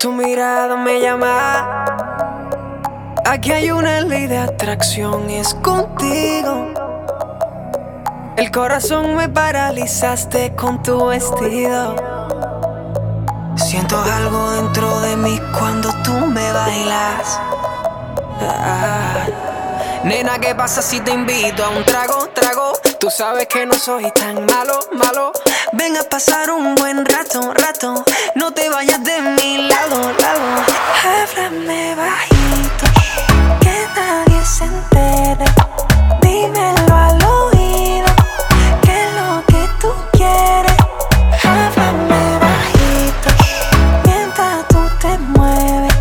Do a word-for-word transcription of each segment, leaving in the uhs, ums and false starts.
Tu mirada me llama. Aquí hay una ley de atracción y es contigo. El corazón me paralizaste con tu vestido. Siento algo dentro de mí cuando tú me bailas. Ah. Nena, ¿qué pasa si te invito a un trago, trago? Tú sabes que no soy tan malo, malo. Ven a pasar un buen rato, rato. No te vayas de mi lado, lado. Háblame bajito, que nadie se entere. Dímelo al oído, que es lo que tú quieres. Háblame bajito, mientras tú te mueves.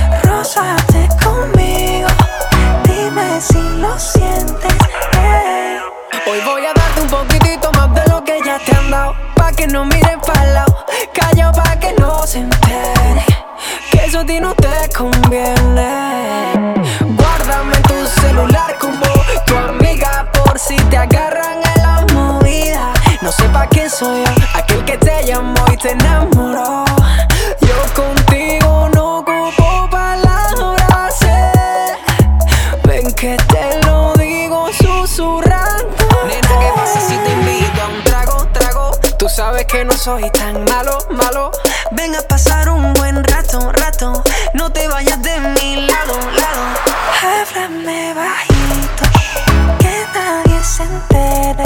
Rózate conmigo, dime si lo sientes, hey. Hoy voy a darte un poquitito más de lo que ya te han dado, pa' que no miren pa'l lado, callao pa' que no se entere, que eso a ti no te conviene. Guárdame en tu celular como tu amiga, por si te agarran en la movida. No sé pa' quién soy yo, aquel que te llamó y te enamoró. Yo contigo no ocupo palabras, eh. Ven que te lo digo susurrando. Nena, ¿qué pasa si te invito a un trago, trago? Tú sabes que no soy tan malo, malo. Ven a pasar un buen rato, rato. No te vayas de mi lado, lado. Háblame bajito, que nadie se entere.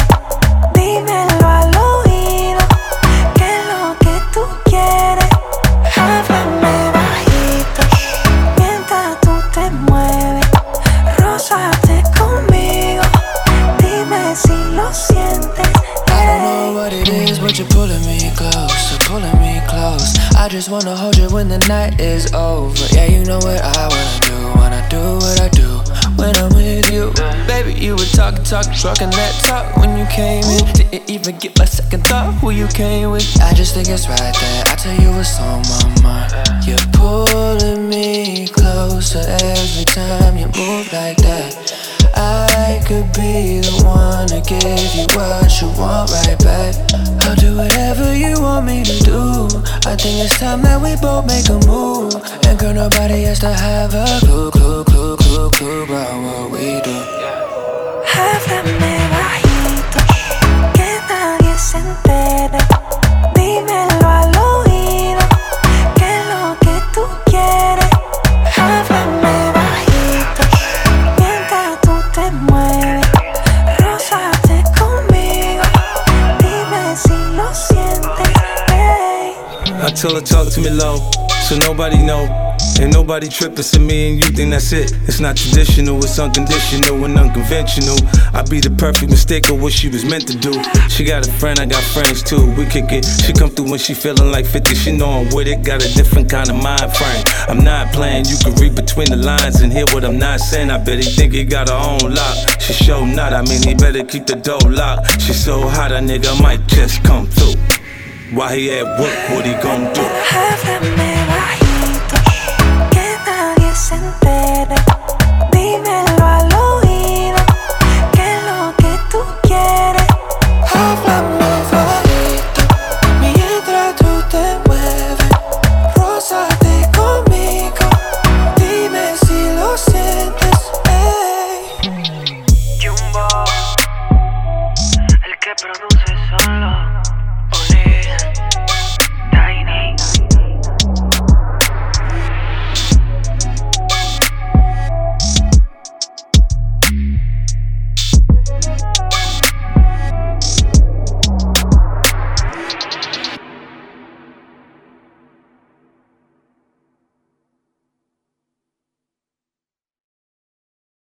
Dímelo al oído, que es lo que tú quieres. Háblame bajito, mientras tú te mueves. Rózate conmigo, dime si lo sientes, hey. I don't know what it is, but you're pulling me close, you're pulling me close. I just wanna hold you when the night is over. Yeah, you know what I wanna do, wanna do what I do when I'm with you. Baby, you were talking, talking, talking that talk when you came in. Didn't even get my second thought who you came with. I just think it's right that I tell you what's on my mind. You're pulling me closer every time you move like that. I could be the one to give you what you want right back. I'll do whatever you want me to do. I think it's time that we both make a move. And girl, nobody has to have a clue, clue, clue, clue, clue about what we do. Háblame bajito, que nadie se entere. Dímelo al oído, que es lo que tú quieres. Háblame bajito, mientras tú te mueves. Rózate conmigo, dime si lo sientes, hey. I tell her talk to me low, so nobody know. Ain't nobody trippin', so me and you think that's it. It's not traditional, it's unconditional and unconventional. I be the perfect mistake of what she was meant to do. She got a friend, I got friends too. We kick it, she come through when she feelin' like fifty. She know I'm with it, got a different kind of mind frame. I'm not playing, you can read between the lines and hear what I'm not saying. I bet he think he got her own lock. She show not, I mean he better keep the door locked. She so hot, a nigga might just come through. While he at work, what he gon' do? Háblame